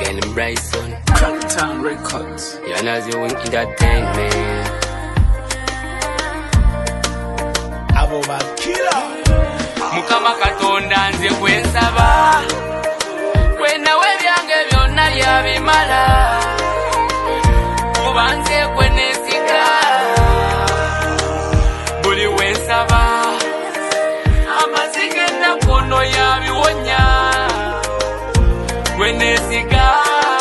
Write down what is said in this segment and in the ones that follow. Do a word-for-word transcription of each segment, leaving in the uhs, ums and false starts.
Ellen Bryson, Cracktown Records, Yanazi Wing Entertainment. Aboba Killer. Mukama Katonda nze kwensaba, kwena webyange byonna yabimala, kuba nze kwenesiga, buli wensaba, amazige nakono yabiwonya, kwenesiga.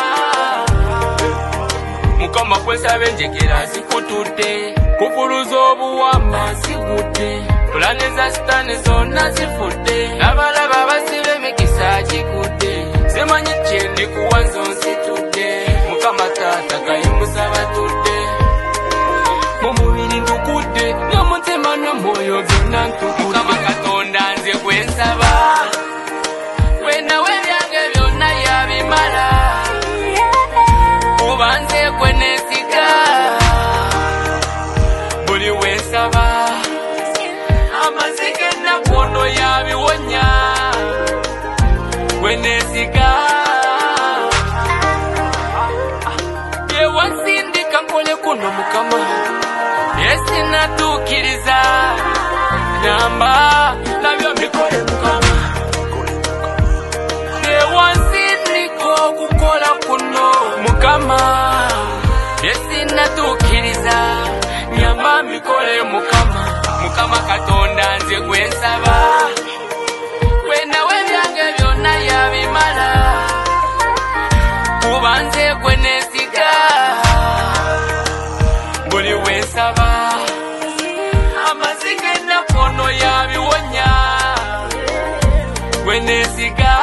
Mukama kwensaba enjegera zikutudde, kufuluza obuwamba zigudde, pulani za sitani zonna zifudde, n'abalaba basiba emikisa gikudde, simanyi kye ndikuwa nzo nsitudde, Mukama taata gayimusa batudde, mu mubiri ndukudde, n'omutima n'omwoyo byonna ntugudde. Mukama Katonda nze gwensaba, kwena webyange byonna yabimala, kuba nze kwenesiga, buli wensaba, amazige nakono yabiwonya, kwenesiga. Yewansindika nkole kuno Mukama, esinatuukiriza, namba nabyo mbikole Mukama. Yewansindika okukola kuno Mukama, esinatuukiriza, nyamba mbikole Mukama. Mukama Katonda nze gwensaba, kwena webyange byonna yabimala, kuba nze kwenesiga, buli wensaba, amazige nakono yabiwonya, kwenesiga.